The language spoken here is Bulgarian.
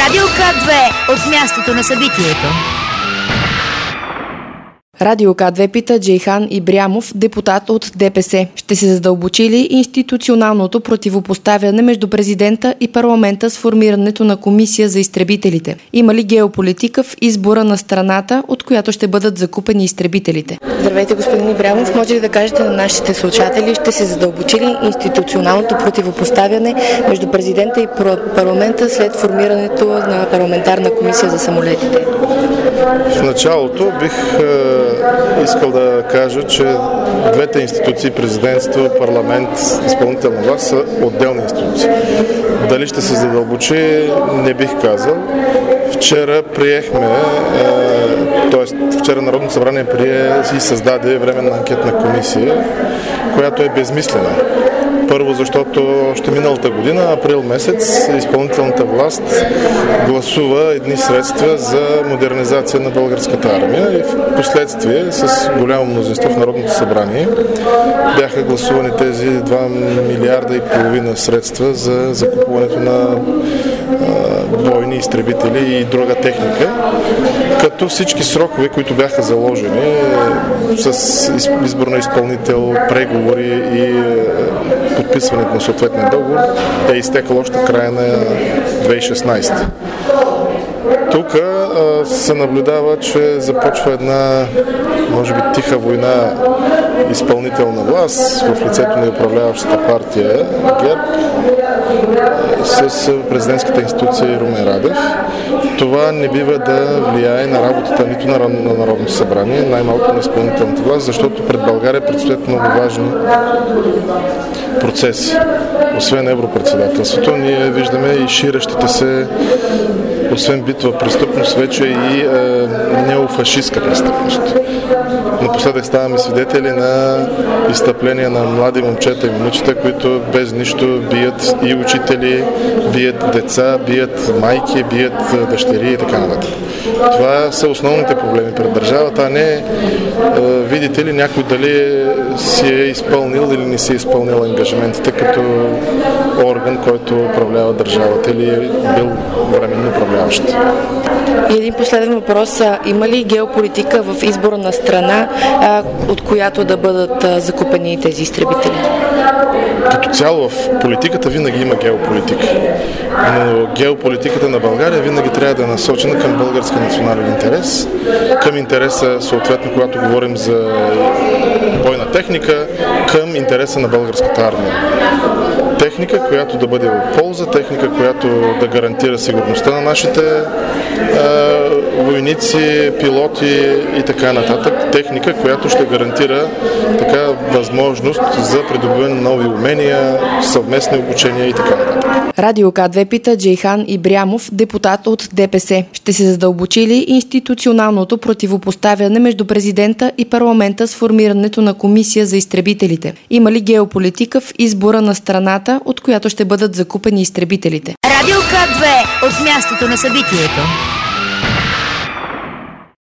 Радио К2 от мястото на събитието. Радио К2 пита Джейхан Ибрямов, депутат от ДПС. Ще се задълбочи ли институционалното противопоставяне между президента и парламента с формирането на комисия за изтребителите? Има ли геополитика в избора на страната, от която ще бъдат закупени изтребителите? Здравейте, господин Ибрямов. Може ли да кажете на нашите слушатели, ще се задълбочи ли институционалното противопоставяне между президента и парламента след формирането на парламентарна комисия за самолетите? В началото бих искал да кажа, че двете институции, президентство, парламент, изпълнителна власт, са отделни институции. Дали ще се задълбочи, не бих казал. Вчера вчера Народното събрание прие и създаде временна анкетна комисия, която е безмислена. Първо, защото още миналата година, април месец, изпълнителната власт гласува едни средства за модернизация на българската армия и в последствие с голямо мнозинство в Народното събрание бяха гласувани тези 2 милиарда и половина средства за закупуването на бойни изтребители и друга техника, като всички срокове, които бяха заложени с избор на изпълнител, преговори и подписването на съответния договор, е изтекал още в края на 2016. Тук се наблюдава, че започва една, може би, тиха война изпълнителна власт в лицето на управляващата партия ГЕРБ с президентската институция Румен Радев. Това не бива да влияе на работата нито на Народното събрание, най-малко на изпълнителната власт, защото пред България предстоят много важни процеси. Освен европредседателството, ние виждаме и ширещите се, освен битова престъпност, вече и неофашистска престъпност. Напоследък ставаме свидетели на изстъпления на млади момчета и момичета, които без нищо бият и учители, бият деца, бият майки, бият дъщери и така нататък. Това са основните проблеми пред държавата, а не видите ли някой дали си е изпълнил или не си е изпълнил ангажиментите като орган, който управлява държавата или е бил временно управляващ. И един последен въпрос. Има ли геополитика в избора на страна, от която да бъдат закупени тези изтребители? Като цяло в политиката винаги има геополитика, но геополитиката на България винаги трябва да е насочена към българския национален интерес, към интереса, съответно, когато говорим за бойна техника, към интереса на българската армия. Техника, която да бъде в полза, техника, която да гарантира сигурността на нашите войници, пилоти и така нататък. Техника, която ще гарантира така възможност за придобиване на нови умения, съвместни обучения и така нататък. Радио К2 пита Джейхан Ибрямов, депутат от ДПС. Ще се задълбочи ли институционалното противопоставяне между президента и парламента с формирането на комисия за изтребителите? Има ли геополитика в избора на страната, от която ще бъдат закупени изтребителите? Радио К2 от мястото на събитието.